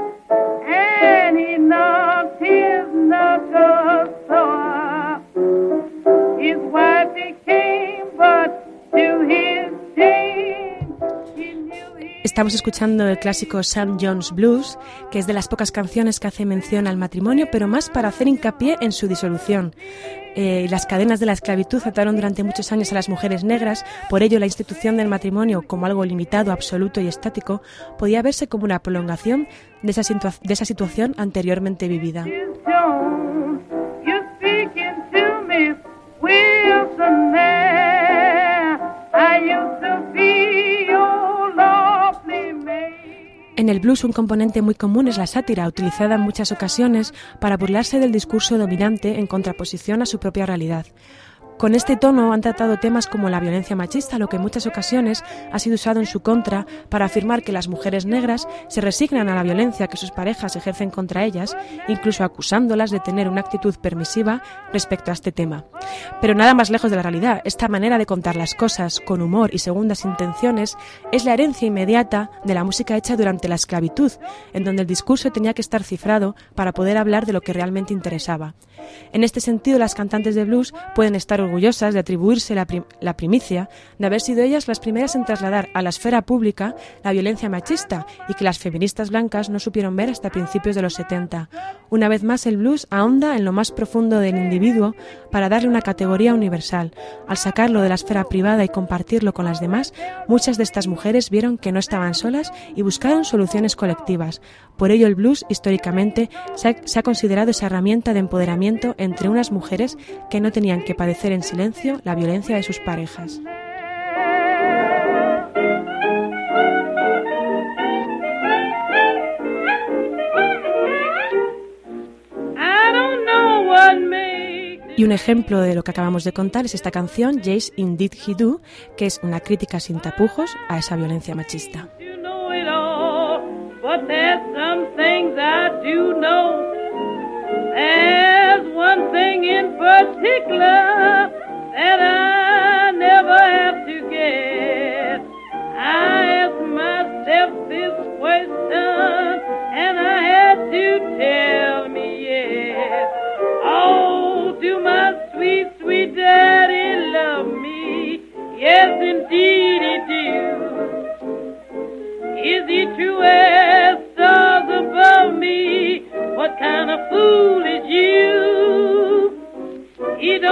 K: and he knocked his knuckles sore. His wife became but to his shame. He knew he
B: Estamos escuchando el clásico Sam Jones Blues, que es de las pocas canciones que hace mención al matrimonio, pero más para hacer hincapié en su disolución. Eh, las cadenas de la esclavitud ataron durante muchos años a las mujeres negras, por ello la institución del matrimonio, como algo limitado, absoluto y estático, podía verse como una prolongación de esa, situa- de esa situación anteriormente vivida.
K: Jones, you're speaking to Miss Wilson there. I used to be your lovely maid.
B: En el blues un componente muy común es la sátira, utilizada en muchas ocasiones para burlarse del discurso dominante en contraposición a su propia realidad. Con este tono han tratado temas como la violencia machista, lo que en muchas ocasiones ha sido usado en su contra para afirmar que las mujeres negras se resignan a la violencia que sus parejas ejercen contra ellas, incluso acusándolas de tener una actitud permisiva respecto a este tema. Pero nada más lejos de la realidad, esta manera de contar las cosas con humor y segundas intenciones es la herencia inmediata de la música hecha durante la esclavitud, en donde el discurso tenía que estar cifrado para poder hablar de lo que realmente interesaba. En este sentido, las cantantes de blues pueden estar orgullosas de atribuirse la, prim- la primicia de haber sido ellas las primeras en trasladar a la esfera pública la violencia machista y que las feministas blancas no supieron ver hasta principios de los setenta. Una vez más, el blues ahonda en lo más profundo del individuo para darle una categoría universal. Al sacarlo de la esfera privada y compartirlo con las demás, muchas de estas mujeres vieron que no estaban solas y buscaron soluciones colectivas. Por ello, el blues, históricamente, se ha, se ha considerado esa herramienta de empoderamiento entre unas mujeres que no tenían que padecer en silencio la violencia de sus parejas. Y un ejemplo de lo que acabamos de contar es esta canción, Yes, Indeed He Do, que es una crítica sin tapujos a esa violencia machista.
K: But there's some things I do know. There's one thing in particular that I never have to get. I asked myself this question and I had to tell me yes. Oh, do my sweet, sweet daddy love me? Yes, indeed he do. Is he true as stars above me? What kind of fool is you? He don't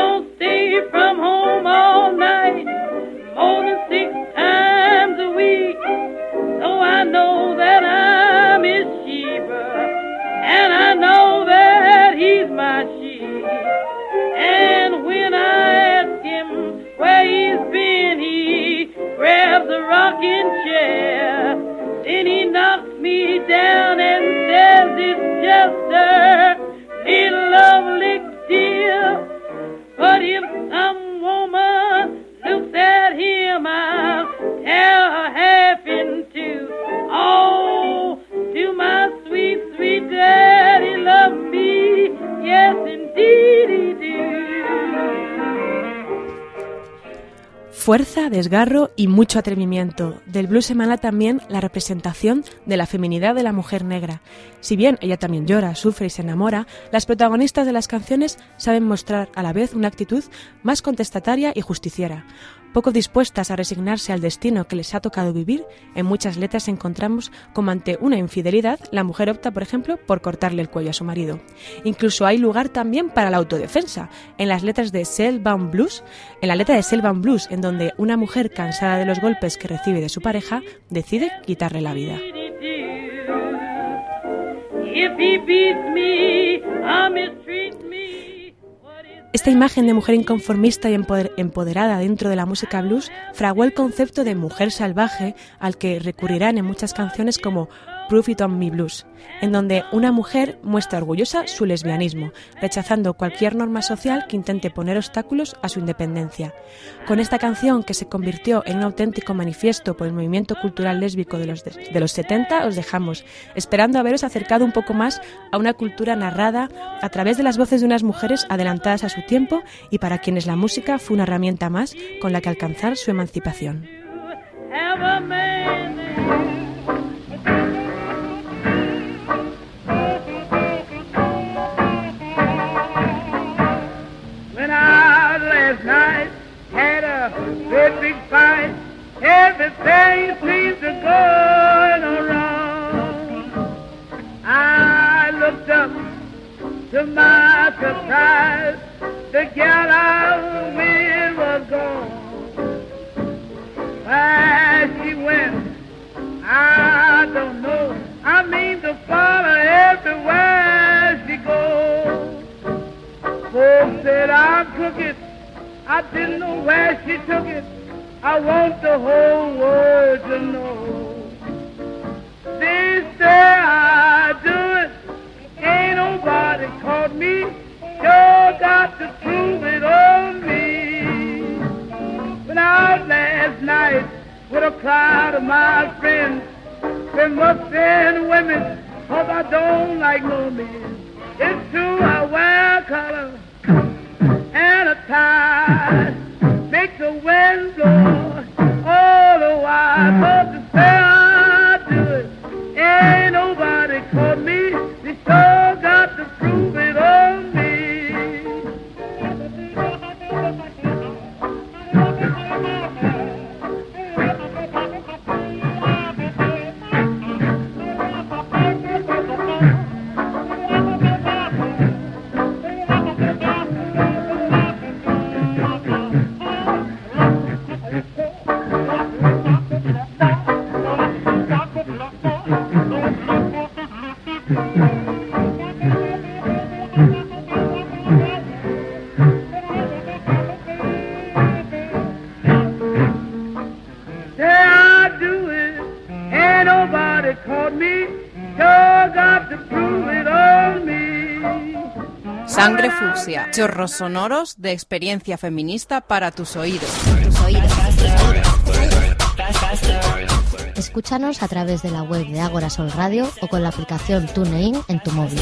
B: fuerza, desgarro y mucho atrevimiento. Del blues emana también la representación de la feminidad de la mujer negra. Si bien ella también llora, sufre y se enamora, las protagonistas de las canciones saben mostrar a la vez una actitud más contestataria y justiciera. Poco dispuestas a resignarse al destino que les ha tocado vivir, en muchas letras encontramos como ante una infidelidad, la mujer opta, por ejemplo, por cortarle el cuello a su marido. Incluso hay lugar también para la autodefensa, en las letras de Cellbound Blues, en la letra de Cellbound Blues, en donde una mujer cansada de los golpes que recibe de su pareja, decide quitarle la vida. Esta imagen de mujer inconformista y empoderada dentro de la música blues fraguó el concepto de mujer salvaje al que recurrirán en muchas canciones como Prove It On Me Blues, en donde una mujer muestra orgullosa su lesbianismo, rechazando cualquier norma social que intente poner obstáculos a su independencia. Con esta canción, que se convirtió en un auténtico manifiesto por el movimiento cultural lésbico de los, de, de los setenta, os dejamos, esperando haberos acercado un poco más a una cultura narrada a través de las voces de unas mujeres adelantadas a su tiempo y para quienes la música fue una herramienta más con la que alcanzar su emancipación.
K: Great big fight, everything seems to go wrong. I looked up, to my surprise, the gal I was with was gone. Where she went, I don't know. I mean to follow everywhere she goes. Folks said I'm crooked, I didn't know where she took it. I want the whole world to know. They say I do it, ain't nobody caught me. Sure got to prove it on me. Went out last night with a crowd of my friends. They must been women, cause I don't like no men. It's true I wear color and a tie, make the wind blow all the while. But to say I do it, ain't nobody caught me. They sure got to prove it on me.
D: Sangre fucsia, chorros sonoros de experiencia feminista para tus oídos. Tus oídos.
C: Escúchanos a través de la web de Ágora Sol Radio o con la aplicación TuneIn en tu móvil.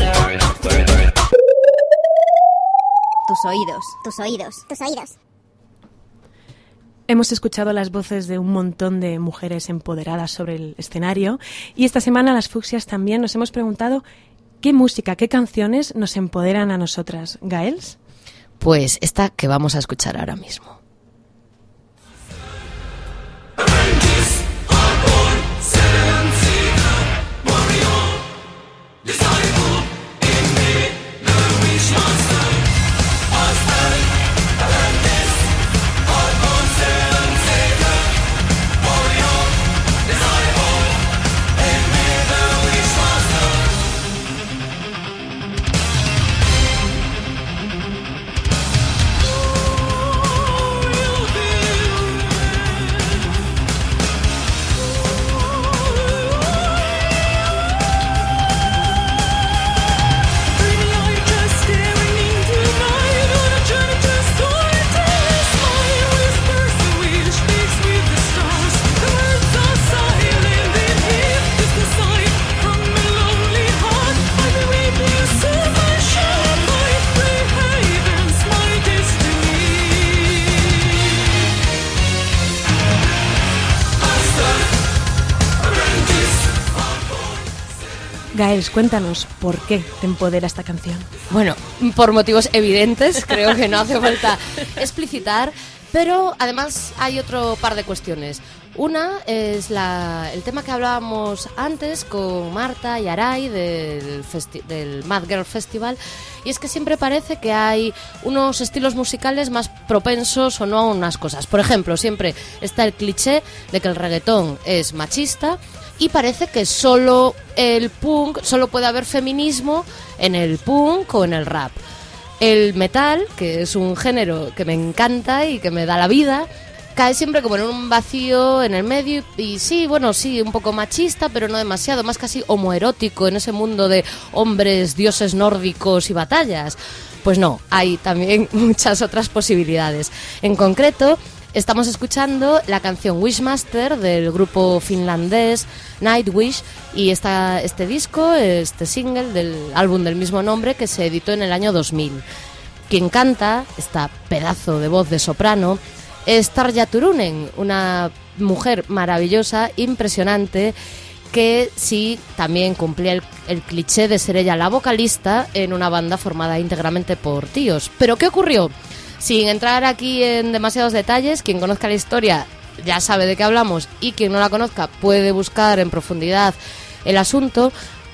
L: Tus oídos, tus oídos, tus oídos.
B: Hemos escuchado las voces de un montón de mujeres empoderadas sobre el escenario y esta semana las fucsias también nos hemos preguntado ¿qué música, qué canciones nos empoderan a nosotras? ¿Gaels?
C: Pues esta que vamos a escuchar ahora mismo.
K: Oh
B: Gaels, cuéntanos, ¿por qué te empodera esta canción?
C: Bueno, por motivos evidentes, creo que no hace falta explicitar, pero además hay otro par de cuestiones. Una es la, el tema que hablábamos antes con Marta y Aray del, festi- del Mad Girl Festival, y es que siempre parece que hay unos estilos musicales más propensos o no a unas cosas. Por ejemplo, siempre está el cliché de que el reggaetón es machista y parece que solo el punk, solo puede haber feminismo en el punk o en el rap. El metal, que es un género que me encanta y que me da la vida, cae siempre como en un vacío en el medio y sí, bueno, sí, un poco machista, pero no demasiado, más casi homoerótico en ese mundo de hombres, dioses nórdicos y batallas. Pues no, hay también muchas otras posibilidades. En concreto, estamos escuchando la canción Wishmaster del grupo finlandés Nightwish y esta, este disco, este single del álbum del mismo nombre que se editó en el año dos mil. Quien canta, esta pedazo de voz de soprano, es Tarja Turunen, una mujer maravillosa, impresionante, que sí también cumplía el, el cliché de ser ella la vocalista en una banda formada íntegramente por tíos. ¿Pero qué ocurrió? Sin entrar aquí en demasiados detalles, quien conozca la historia ya sabe de qué hablamos y quien no la conozca puede buscar en profundidad el asunto.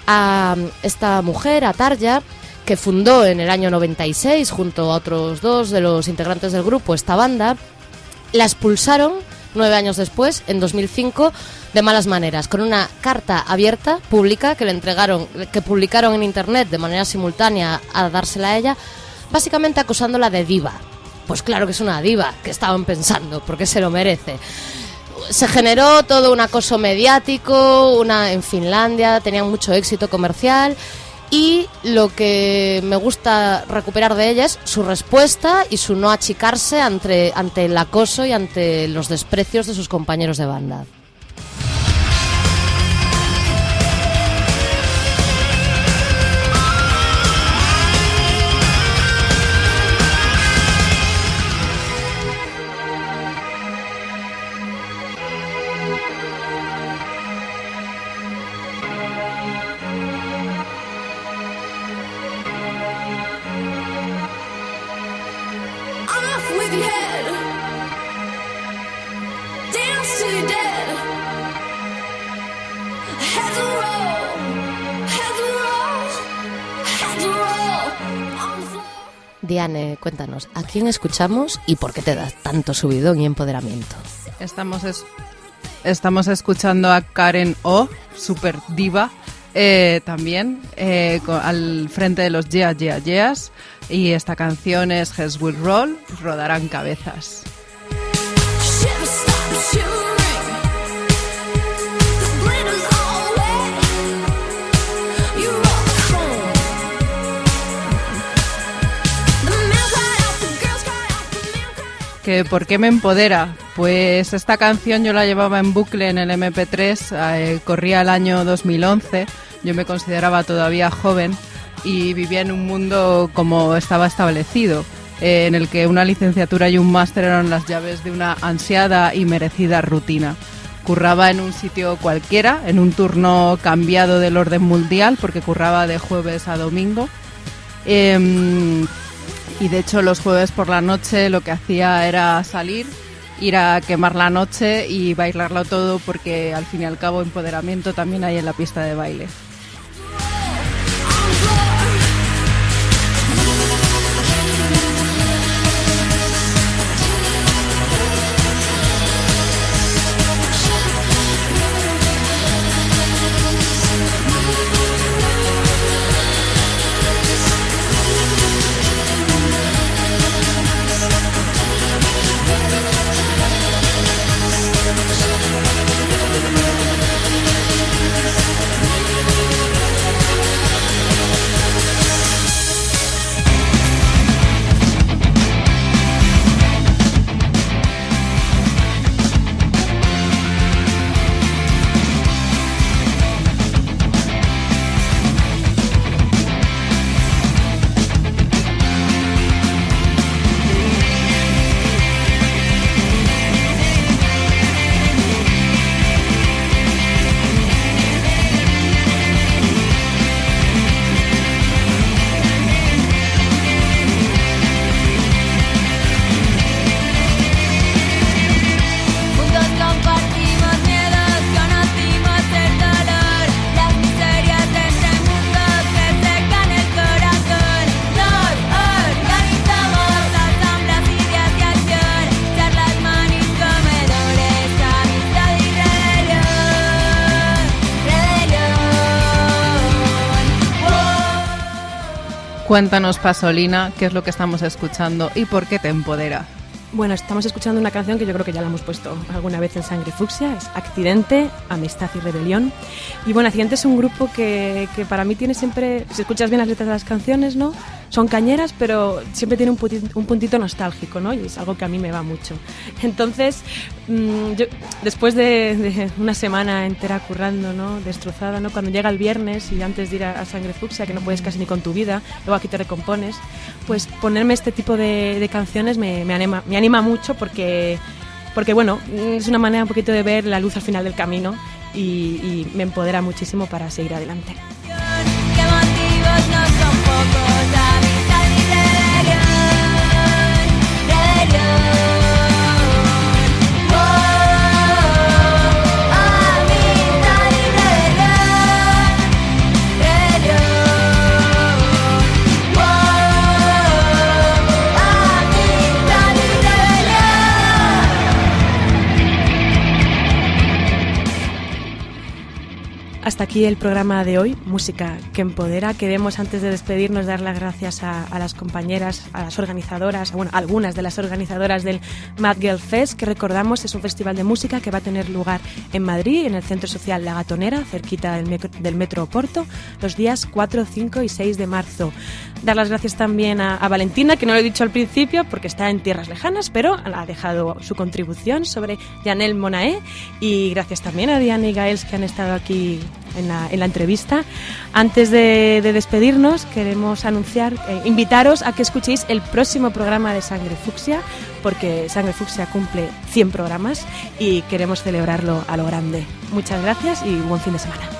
C: A esta mujer, a Tarja, que fundó en el año noventa y seis junto a otros dos de los integrantes del grupo esta banda, la expulsaron nueve años después, en dos mil cinco, de malas maneras, con una carta abierta, pública, que le entregaron, que publicaron en internet de manera simultánea a dársela a ella, básicamente acusándola de diva. Pues claro que es una diva, que estaban pensando, porque se lo merece. Se generó todo un acoso mediático, una en Finlandia, tenían mucho éxito comercial. Y lo que me gusta recuperar de ella es su respuesta y su no achicarse ante, ante el acoso y ante los desprecios de sus compañeros de banda. Diane, cuéntanos, ¿a quién escuchamos y por qué te das tanto subidón y empoderamiento?
I: Estamos, es, estamos escuchando a Karen O, super diva, eh, también, eh, con, al frente de los Yeah, Yeah, Yeahs, y esta canción es Heads Will Roll, rodarán cabezas. ¿Que ¿Por qué me empodera? Pues esta canción yo la llevaba en bucle en el eme pe tres, eh, corría el año dos mil once, yo me consideraba todavía joven y vivía en un mundo como estaba establecido, eh, en el que una licenciatura y un máster eran las llaves de una ansiada y merecida rutina. Curraba en un sitio cualquiera, en un turno cambiado del orden mundial, porque curraba de jueves a domingo. Eh, Y de hecho los jueves por la noche lo que hacía era salir, ir a quemar la noche y bailarlo todo, porque al fin y al cabo empoderamiento también hay en la pista de baile. Cuéntanos, Pasolina, qué es lo que estamos escuchando y por qué te empodera.
B: Bueno, estamos escuchando una canción que yo creo que ya la hemos puesto alguna vez en Sangre Fucsia, es Accidente, Amistad y Rebelión. Y bueno, Accidente es un grupo que, que para mí tiene siempre, si escuchas bien las letras de las canciones, ¿no? Son cañeras, pero siempre tiene un puntito, un puntito nostálgico, ¿no? Y es algo que a mí me va mucho. Entonces, mmm, yo, después de, de una semana entera currando, ¿no? Destrozada, ¿no? Cuando llega el viernes y antes de ir a, a Sangre Fucsia, que no puedes casi ni con tu vida, luego aquí te recompones, pues ponerme este tipo de, de canciones me, me anima, me anima mucho porque, porque, bueno, es una manera un poquito de ver la luz al final del camino y, y me empodera muchísimo para seguir adelante.
F: ¿Qué motivos no son pocos? Amistad y rebelión, rebelión. Oh, amistad y rebelión, rebelión. Oh, amistad y rebelión.
B: Hasta aquí el programa de hoy, Música que Empodera. Queremos, antes de despedirnos, dar las gracias a, a las compañeras, a las organizadoras, bueno, algunas de las organizadoras del Mad Girl Fest, que recordamos es un festival de música que va a tener lugar en Madrid, en el Centro Social La Gatonera, cerquita del, metro, del Metro Porto, los días cuatro, cinco y seis de marzo. Dar las gracias también a, a Valentina, que no lo he dicho al principio porque está en tierras lejanas, pero ha dejado su contribución sobre Janelle Monáe, y gracias también a Diana y Gaels, que han estado aquí en la, en la entrevista. Antes de, de despedirnos, queremos anunciar, eh, invitaros a que escuchéis el próximo programa de Sangre Fucsia, porque Sangre Fucsia cumple cien programas y queremos celebrarlo a lo grande. Muchas gracias y buen fin de semana.